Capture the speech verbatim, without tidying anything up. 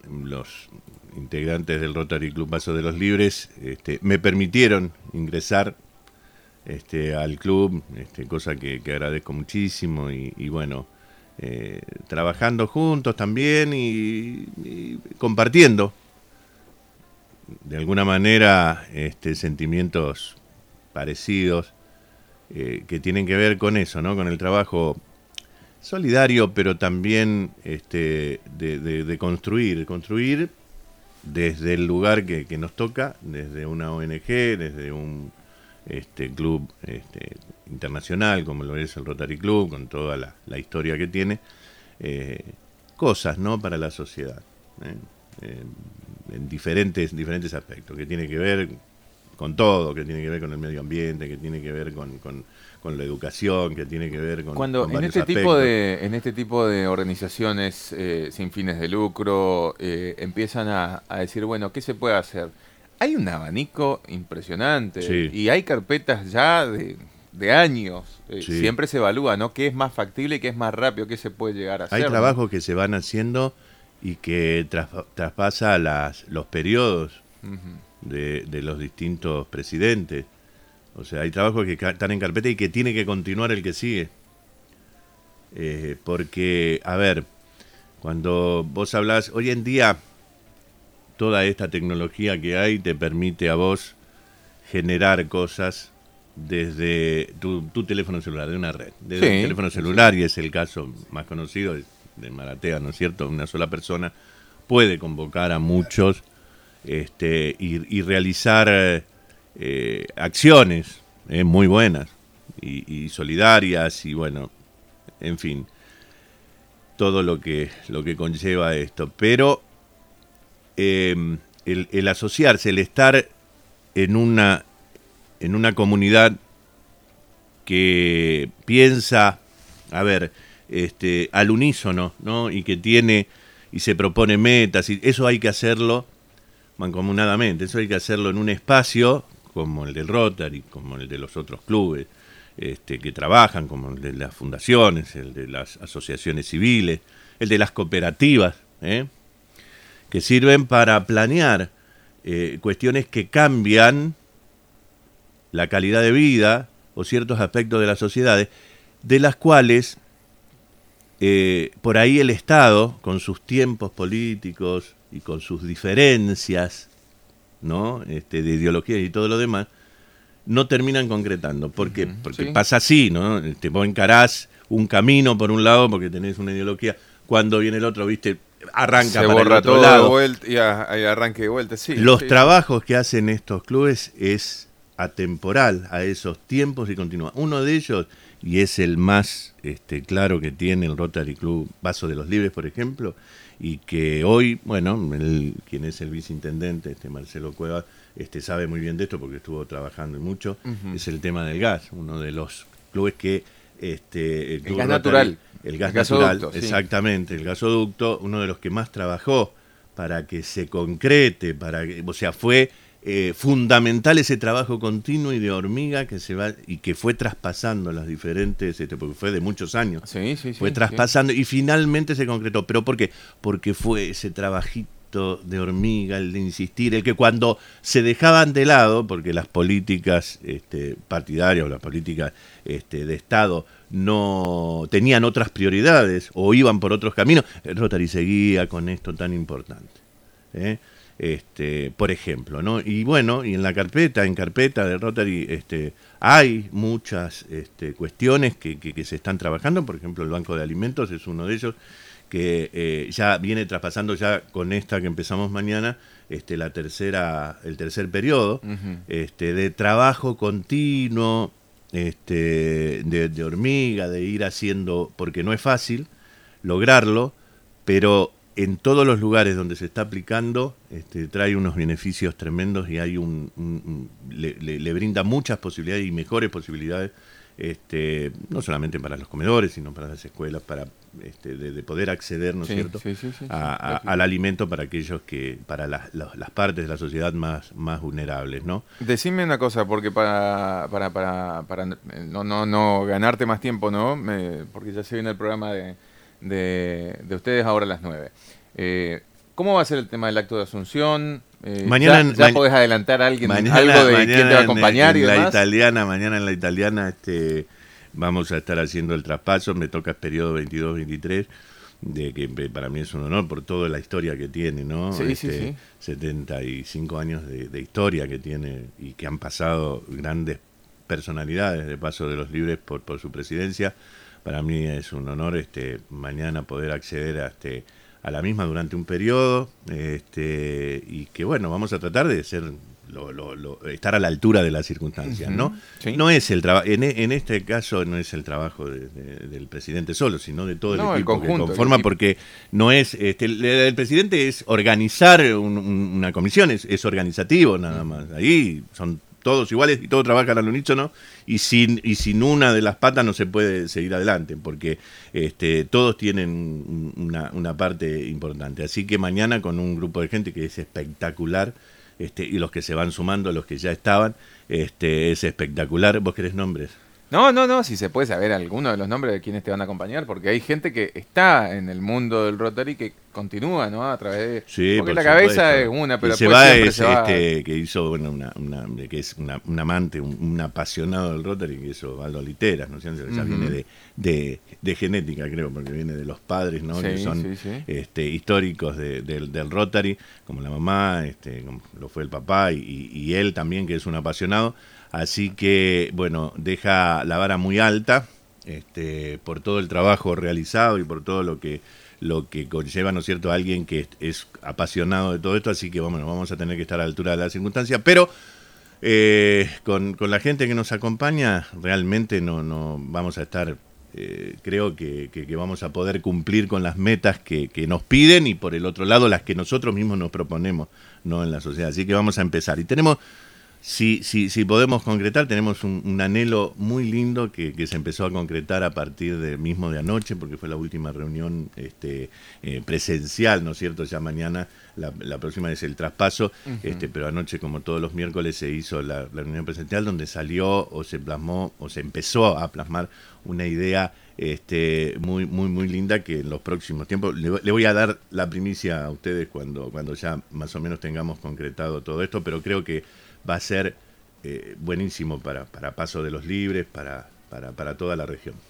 los integrantes del Rotary Club Paso de los Libres este, me permitieron ingresar este, al club, este, cosa que, que agradezco muchísimo y, y bueno, eh, trabajando juntos también y, y compartiendo de alguna manera este, sentimientos parecidos eh, que tienen que ver con eso, ¿no? Con el trabajo solidario, pero también este, de, de, de construir, construir desde el lugar que, que nos toca, desde una O N G, desde un este, club este, internacional como lo es el Rotary Club, con toda la, la historia que tiene, eh, cosas, ¿no? Para la sociedad, ¿eh? Eh, en diferentes, diferentes aspectos, que tiene que ver con todo, que tiene que ver con el medio ambiente, que tiene que ver con, con, con la educación, que tiene que ver con, Cuando con en varios este aspectos. tipo de en este tipo de organizaciones eh, sin fines de lucro eh, empiezan a, a decir, bueno, ¿qué se puede hacer? Hay un abanico impresionante Sí. y hay carpetas ya de, de años. Eh, Sí. Siempre se evalúa, ¿no? ¿Qué es más factible y qué es más rápido? ¿Qué se puede llegar a hacer? Hay ¿no? trabajos que se van haciendo y que tras, traspasa las, los periodos Uh-huh. de, de los distintos presidentes. O sea, hay trabajos que ca- están en carpeta y que tiene que continuar el que sigue. Eh, porque, a ver, cuando vos hablás, hoy en día, toda esta tecnología que hay te permite a vos generar cosas desde tu, tu teléfono celular, de una red. Desde Sí, un teléfono celular, y es el caso más conocido de, de Maratea, ¿no es cierto? Una sola persona puede convocar a muchos este, y, y realizar eh, acciones eh, muy buenas y, y solidarias y bueno, en fin, todo lo que, lo que conlleva esto. Pero eh, el, el asociarse, el estar en una, en una comunidad que piensa, a ver, este, al unísono, ¿no? Y que tiene y se propone metas, y eso hay que hacerlo mancomunadamente, eso hay que hacerlo en un espacio como el del Rotary, como el de los otros clubes este, que trabajan, como el de las fundaciones, el de las asociaciones civiles, el de las cooperativas, ¿eh? Que sirven para planear eh, cuestiones que cambian la calidad de vida o ciertos aspectos de las sociedades, de las cuales eh, por ahí el Estado, con sus tiempos políticos y con sus diferencias, ¿no? Este, de ideología y todo lo demás, no terminan concretando. ¿Por qué? Porque Sí. pasa así, ¿no? Este, vos encarás un camino por un lado porque tenés una ideología, cuando viene el otro, viste, arranca Se para el borra otro todo lado. de vuelta y, a, y arranque de vuelta, sí. Los sí, trabajos que hacen estos clubes es atemporal a esos tiempos y continúa. Uno de ellos, y es el más este, claro que tiene el Rotary Club Paso de los Libres, por ejemplo, y que hoy, bueno, el, quien es el viceintendente, este Marcelo Cueva, este, sabe muy bien de esto porque estuvo trabajando mucho, Uh-huh. es el tema del gas, uno de los clubes que... Este, El Club gas Rotary, natural. El gas El natural, gasoducto, sí. exactamente, el gasoducto, uno de los que más trabajó para que se concrete, para que, o sea, fue eh, fundamental ese trabajo continuo y de hormiga que se va y que fue traspasando las diferentes, este, porque fue de muchos años, Sí, sí, sí. fue sí. traspasando y finalmente se concretó. ¿Pero por qué? Porque fue ese trabajito de hormiga, el de insistir, el que cuando se dejaban de lado, porque las políticas este, partidarias o las políticas este, de Estado no tenían otras prioridades o iban por otros caminos, el Rotary seguía con esto tan importante. ¿eh? Este, por ejemplo, ¿no? Y bueno, y en la carpeta, en carpeta de Rotary, este, hay muchas este, cuestiones que, que, que se están trabajando. Por ejemplo, el Banco de Alimentos es uno de ellos, que eh, ya viene traspasando ya con esta que empezamos mañana, este, la tercera, el tercer periodo, Uh-huh. este, de trabajo continuo, este, de, de hormiga, de ir haciendo, porque no es fácil lograrlo, pero en todos los lugares donde se está aplicando, este, trae unos beneficios tremendos y hay un, un, un le, le, le brinda muchas posibilidades y mejores posibilidades, este, no solamente para los comedores, sino para las escuelas, para este, de, de poder acceder, ¿no es Sí, cierto?, sí, sí, sí, a, a, al alimento para aquellos que, para las, las, las partes de la sociedad más, más vulnerables, ¿no? Decime una cosa, porque para, para, para, para no, no, no ganarte más tiempo, ¿no? Me, porque ya se viene el programa de, de, de ustedes ahora a las nueve. Eh, ¿Cómo va a ser el tema del acto de Asunción? Eh, mañana, ¿Ya, ya ma podés adelantar a alguien mañana, algo de mañana quién te va a en, acompañar en y la demás? italiana, mañana en la italiana este, vamos a estar haciendo el traspaso, me toca el periodo veintidós veintitrés, de que para mí es un honor por toda la historia que tiene, ¿no? Sí, este, sí, sí. setenta y cinco años de, de historia que tiene y que han pasado grandes personalidades de Paso de los Libres por, por su presidencia. Para mí es un honor este, mañana poder acceder a, este, a la misma durante un periodo este, y que bueno, vamos a tratar de ser lo, lo, lo, estar a la altura de las circunstancias, uh-huh. ¿no? Sí. No es el trabajo, en, en este caso no es el trabajo de, de, del presidente solo, sino de todo el no, equipo el conjunto, que conforma, porque no es, este, el, el presidente es organizar un, un, una comisión, es, es organizativo nada más, ahí son todos iguales y todos trabajan al unísono y sin y sin una de las patas no se puede seguir adelante porque este, todos tienen una, una parte importante. Así que mañana con un grupo de gente que es espectacular este, y los que se van sumando, los que ya estaban, este, es espectacular. ¿Vos querés nombres? No, no, no, si se puede saber alguno de los nombres de quienes te van a acompañar, porque hay gente que está en el mundo del Rotary que continúa, ¿no? A través de... Sí, porque por la supuesto. Cabeza es una, pero y se después va siempre es, se va... Este, que hizo, bueno, una, una, que es una, un amante, un, un apasionado del Rotary, que hizo Aldo Literas, ¿no? O sea, ya uh-huh. viene de, de, de genética, creo, porque viene de los padres, ¿no? Sí, que son sí, sí. Este, históricos de, de, del Rotary, como la mamá, este, como lo fue el papá, y, y él también, que es un apasionado. Así que, bueno, deja la vara muy alta este, por todo el trabajo realizado y por todo lo que lo que conlleva, ¿no es cierto?, a alguien que es, es apasionado de todo esto, así que bueno, vamos a tener que estar a la altura de las circunstancias, pero eh, con, con la gente que nos acompaña realmente no, no vamos a estar, eh, creo que, que, que vamos a poder cumplir con las metas que, que nos piden y por el otro lado las que nosotros mismos nos proponemos, ¿no?, en la sociedad. Así que vamos a empezar y tenemos... Si, si, si podemos concretar, tenemos un, un anhelo muy lindo que, que se empezó a concretar a partir de mismo de anoche, porque fue la última reunión este, eh, presencial, ¿no es cierto? Ya mañana, la, la próxima es el traspaso, uh-huh. este, pero anoche, como todos los miércoles, se hizo la, la reunión presencial donde salió o se plasmó o se empezó a plasmar una idea este, muy, muy, muy linda que en los próximos tiempos, le, le voy a dar la primicia a ustedes cuando, cuando ya más o menos tengamos concretado todo esto, pero creo que va a ser eh, buenísimo para, para Paso de los Libres, para, para, para toda la región.